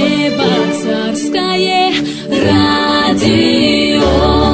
Новочебоксарское радио.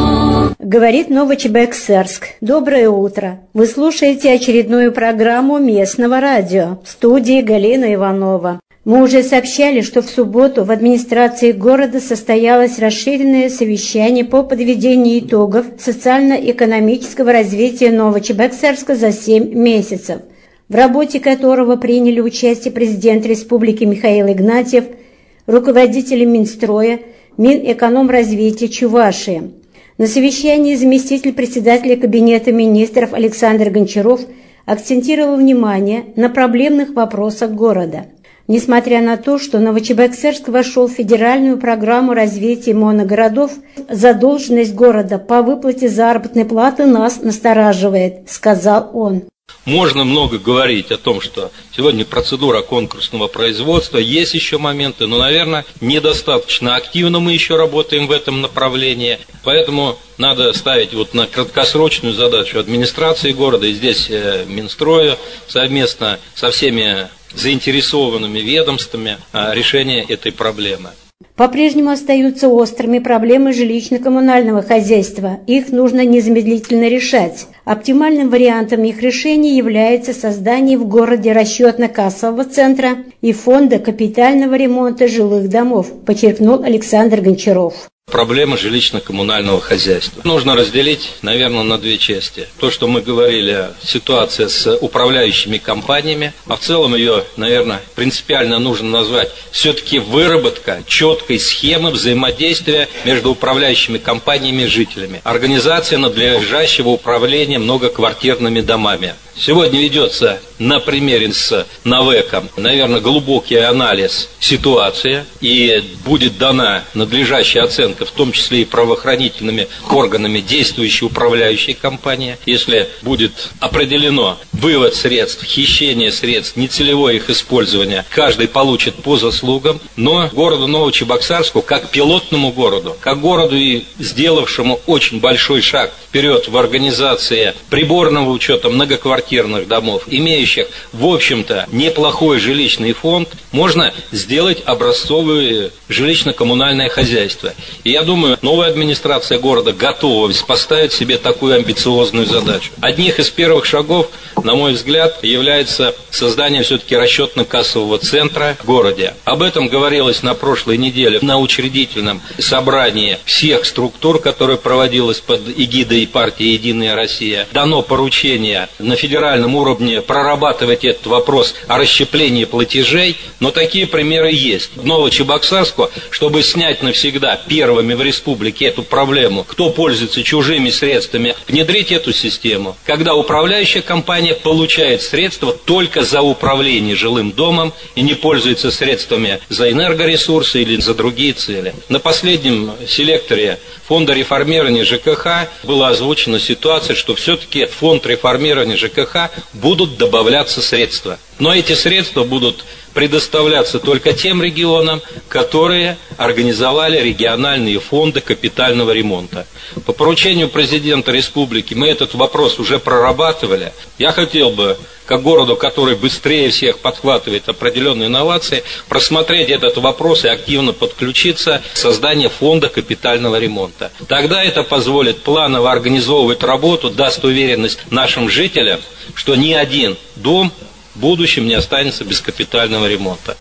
Говорит Новочебоксарск. Доброе утро. Вы слушаете очередную программу местного радио. В студии Галина Иванова. Мы уже сообщали, что в субботу в администрации города состоялось расширенное совещание по подведению итогов социально-экономического развития Новочебоксарска за 7 месяцев, в работе которого приняли участие президент республики Михаил Игнатьев, руководители Минстроя, Минэкономразвития Чувашии. На совещании заместитель председателя Кабинета министров Александр Гончаров акцентировал внимание на проблемных вопросах города. Несмотря на то, что Новочебоксарск вошел в федеральную программу развития моногородов, задолженность города по выплате заработной платы нас настораживает, сказал он. Можно много говорить о том, что сегодня процедура конкурсного производства, есть еще моменты, но, наверное, недостаточно активно мы еще работаем в этом направлении, поэтому надо ставить вот на краткосрочную задачу администрации города и здесь Минстроя совместно со всеми заинтересованными ведомствами решения этой проблемы. По-прежнему остаются острыми проблемы жилищно-коммунального хозяйства. Их нужно незамедлительно решать. Оптимальным вариантом их решения является создание в городе расчетно-кассового центра и фонда капитального ремонта жилых домов, подчеркнул Александр Гончаров. Проблема жилищно-коммунального хозяйства нужно разделить, наверное, на две части. То, что мы говорили, ситуация с управляющими компаниями, а в целом ее, наверное, принципиально нужно назвать все-таки выработка четкой схемы взаимодействия между управляющими компаниями и жителями. Организация надлежащего управления многоквартирными домами. Сегодня ведется на примере с НАВЭКом, наверное, глубокий анализ ситуации, и будет дана надлежащая оценка, в том числе и правоохранительными органами действующей управляющей компании. Если будет определено вывод средств, хищение средств, нецелевое их использование, каждый получит по заслугам, но городу Новочебоксарску, как пилотному городу, как городу, и сделавшему очень большой шаг вперед в организации приборного учета многоквартирных домов, имеющих, в общем-то, неплохой жилищный фонд, можно сделать образцовое жилищно-коммунальное хозяйство. И я думаю, новая администрация города готова поставить себе такую амбициозную задачу. Одних из первых шагов, на мой взгляд, является создание все-таки расчетно-кассового центра в городе. Об этом говорилось на прошлой неделе на учредительном собрании всех структур, которое проводилось под эгидой партии «Единая Россия». Дано поручение на федеральном уровне прорабатывать этот вопрос о расщеплении платежей, но такие примеры есть. В Новочебоксарску, чтобы снять навсегда первыми в республике эту проблему, кто пользуется чужими средствами, внедрить эту систему, когда управляющая компания получает средства только за управление жилым домом и не пользуется средствами за энергоресурсы или за другие цели. На последнем селекторе фонда реформирования ЖКХ была озвучена ситуация, что все-таки в фонд реформирования ЖКХ будут добавляться средства. Но эти средства будут предоставляться только тем регионам, которые организовали региональные фонды капитального ремонта. По поручению президента республики мы этот вопрос уже прорабатывали. Я хотел бы, как городу, который быстрее всех подхватывает определенные инновации, просмотреть этот вопрос и активно подключиться к созданию фонда капитального ремонта. Тогда это позволит планово организовывать работу, даст уверенность нашим жителям, что ни один дом в будущем не останется без капитального ремонта.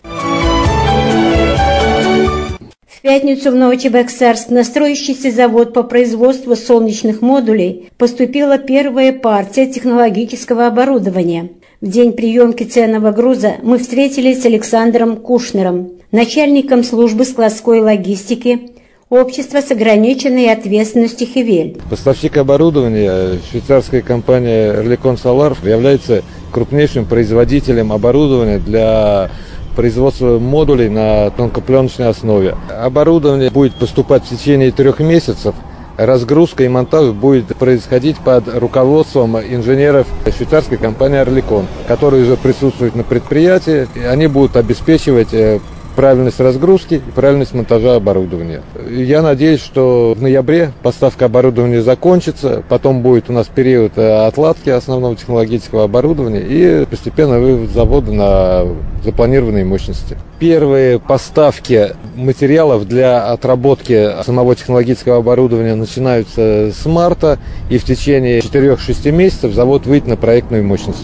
В пятницу в Новочебоксарск на строящийся завод по производству солнечных модулей поступила первая партия технологического оборудования. В день приемки ценного груза мы встретились с Александром Кушнером, начальником службы складской логистики общества с ограниченной ответственностью «Хевель». Поставщик оборудования, швейцарская компания Oerlikon Solar, является крупнейшим производителем оборудования для производства модулей на тонкопленочной основе. Оборудование будет поступать в течение 3 месяцев. Разгрузка и монтаж будет происходить под руководством инженеров швейцарской компании Oerlikon, которые уже присутствуют на предприятии. Они будут обеспечивать правильность разгрузки и правильность монтажа оборудования. Я надеюсь, что в ноябре поставка оборудования закончится, потом будет у нас период отладки основного технологического оборудования и постепенно вывод завода на запланированные мощности. Первые поставки материалов для отработки самого технологического оборудования начинаются с марта, и в течение 4-6 месяцев завод выйдет на проектную мощность.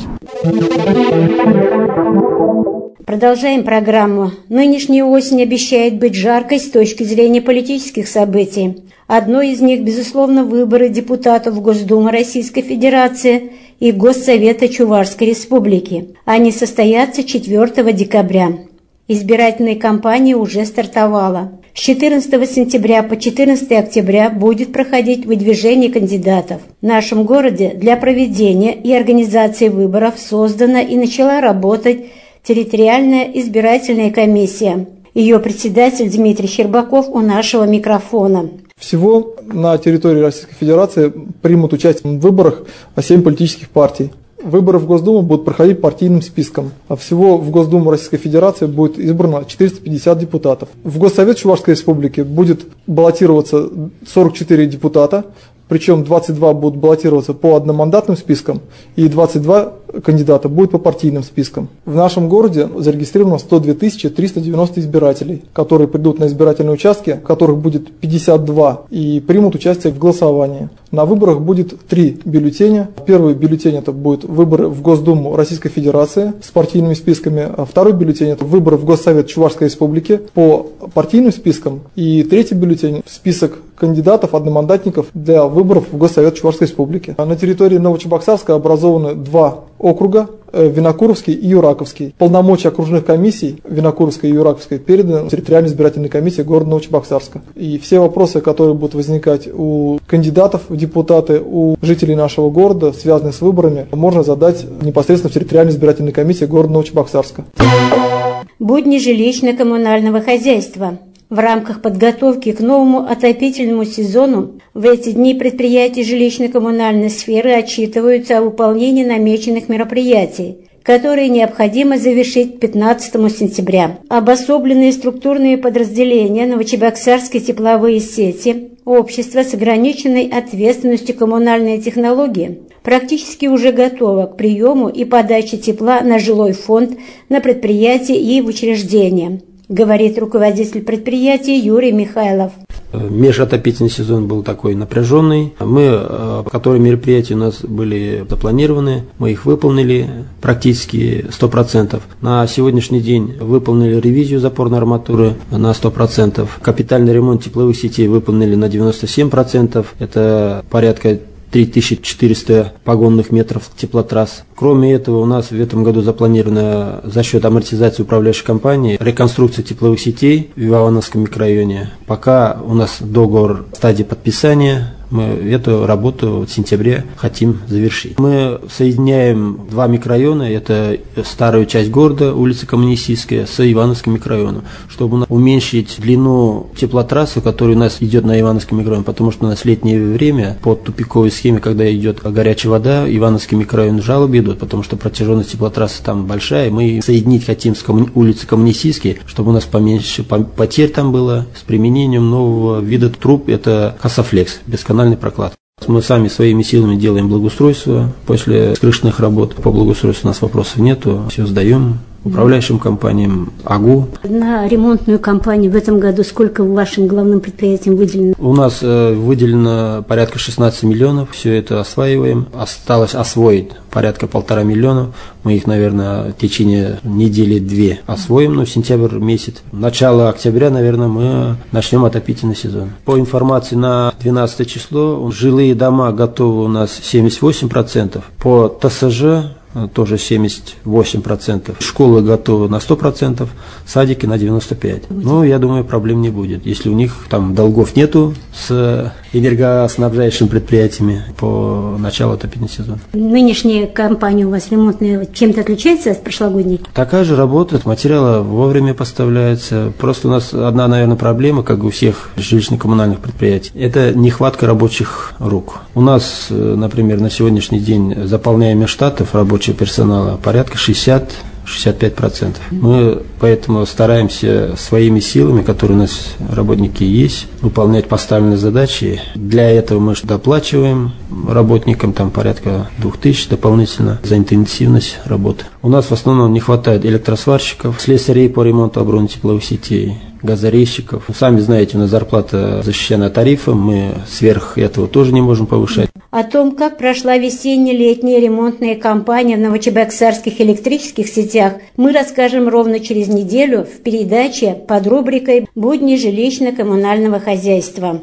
Продолжаем программу. Нынешняя осень обещает быть жаркой с точки зрения политических событий. Одно из них, безусловно, выборы депутатов в Госдуму Российской Федерации и Госсовета Чувашской Республики. Они состоятся 4 декабря. Избирательная кампания уже стартовала. С 14 сентября по 14 октября будет проходить выдвижение кандидатов. В нашем городе для проведения и организации выборов создана и начала работать территориальная избирательная комиссия. Ее председатель Дмитрий Щербаков у нашего микрофона. Всего на территории Российской Федерации примут участие в выборах 7 политических партий. Выборы в Госдуму будут проходить партийным списком. А всего в Госдуму Российской Федерации будет избрано 450 депутатов. В Госсовет Чувашской Республики будет баллотироваться 44 депутата, причем 22 будут баллотироваться по одномандатным спискам, и 22 кандидата будут по партийным спискам. В нашем городе зарегистрировано 102 390 избирателей, которые придут на избирательные участки, которых будет 52, и примут участие в голосовании. На выборах будет 3 бюллетеня. Первый бюллетень – это будут выборы в Госдуму Российской Федерации с партийными списками, а второй бюллетень – это выборы в Госсовет Чувашской Республики по партийным спискам, и третий бюллетень – список кандидатов, одномандатников для выборов в Госсовет Чувашской Республики. На территории Новочебоксарска образованы 2 округа – Винокуровский и Юраковский. Полномочия окружных комиссий Винокуровской и Юраковской переданы территориальной избирательной комиссии города Новочебоксарска. И все вопросы, которые будут возникать у кандидатов в депутаты, у жителей нашего города, связанные с выборами, можно задать непосредственно в территориальной избирательной комиссии города Новочебоксарска. Будни жилищно-коммунального хозяйства. В рамках подготовки к новому отопительному сезону в эти дни предприятия жилищно-коммунальной сферы отчитываются о выполнении намеченных мероприятий, которые необходимо завершить к 15 сентября. Обособленные структурные подразделения Новочебоксарской тепловые сети, общество с ограниченной ответственностью коммунальные технологии практически уже готово к приему и подаче тепла на жилой фонд, на предприятия и в учреждения, говорит руководитель предприятия Юрий Михайлов. Межотопительный сезон был такой напряженный. Которые мероприятия у нас были запланированы, мы их выполнили практически 100%. На сегодняшний день выполнили ревизию запорной арматуры на 100%. Капитальный ремонт тепловых сетей выполнили на 97%. Это порядка 3400 погонных метров теплотрасс. Кроме этого, у нас в этом году запланировано за счет амортизации управляющей компании реконструкция тепловых сетей в Ивановском микрорайоне. Пока у нас договор в стадии подписания, мы эту работу в сентябре хотим завершить. Мы соединяем 2 микрорайона, это старую часть города, улица Коммунистическая, с Ивановским микрорайоном, чтобы уменьшить длину теплотрассы, которая у нас идет на Ивановский микрорайон, потому что у нас в летнее время по тупиковой схеме, когда идет горячая вода, Ивановский микрорайон жалобы идут, потому что протяженность теплотрассы там большая, мы соединить хотим с улицей Коммунистической, чтобы у нас поменьше потерь там было, с применением нового вида труб, это Касафлекс, бесконтактный прокладки. Мы сами своими силами делаем благоустройство. После крышных работ по благоустройству у нас вопросов нету. Все сдаем управляющим компаниям, АГУ. На ремонтную кампанию в этом году сколько вашим главным предприятиям выделено? У нас выделено порядка 16 миллионов. Все это осваиваем. Осталось освоить порядка 1,5 миллиона. Мы их, наверное, в течение недели-две освоим, в сентябрь месяц. Начало октября, наверное, мы начнем отопительный сезон. По информации на 12 число, жилые дома готовы у нас 78%. По ТСЖ тоже 78%. Школы готовы на 100%, садики на 95%. Я думаю, проблем не будет. Если у них там долгов нету с энергоснабжающими предприятиями по началу отопительного сезона. Нынешняя кампания у вас ремонтная чем-то отличается от прошлогодней? Такая же работа, материалы вовремя поставляются. Просто у нас одна, наверное, проблема, как у всех жилищно-коммунальных предприятий, это нехватка рабочих рук. У нас, например, на сегодняшний день заполняемых штатов рабочего персонала порядка 60 65%. Мы поэтому стараемся своими силами, которые у нас работники есть, выполнять поставленные задачи. Для этого мы доплачиваем работникам там порядка 2000 дополнительно за интенсивность работы. У нас в основном не хватает электросварщиков, слесарей по ремонту оборудования тепловых сетей, газорезчиков. Сами знаете, у нас зарплата защищена тарифом, мы сверх этого тоже не можем повышать. О том, как прошла весенне-летняя ремонтная кампания в новочебоксарских электрических сетях, мы расскажем ровно через неделю в передаче под рубрикой «Будни жилищно-коммунального хозяйства».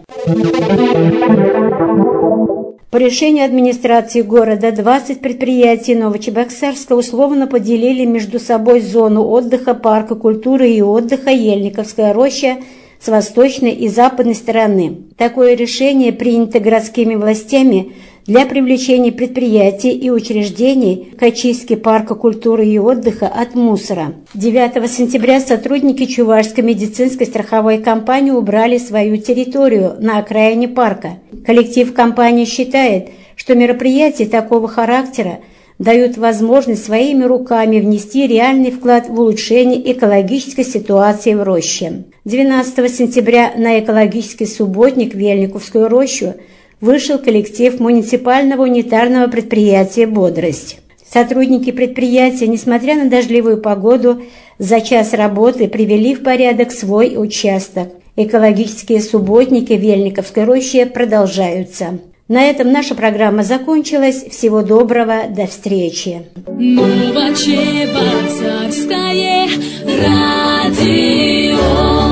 По решению администрации города 20 предприятий Новочебоксарска условно поделили между собой зону отдыха парка культуры и отдыха Ельниковская роща с восточной и западной стороны. Такое решение принято городскими властями для привлечения предприятий и учреждений к очистке парка культуры и отдыха от мусора. 9 сентября сотрудники Чувашской медицинской страховой компании убрали свою территорию на окраине парка. Коллектив компании считает, что мероприятия такого характера дают возможность своими руками внести реальный вклад в улучшение экологической ситуации в роще. 12 сентября на экологический субботник в Ельниковскую рощу вышел коллектив муниципального унитарного предприятия «Бодрость». Сотрудники предприятия, несмотря на дождливую погоду, за час работы привели в порядок свой участок. Экологические субботники в Ельниковской роще продолжаются. На этом наша программа закончилась. Всего доброго, до встречи. Новочебоксарское радио.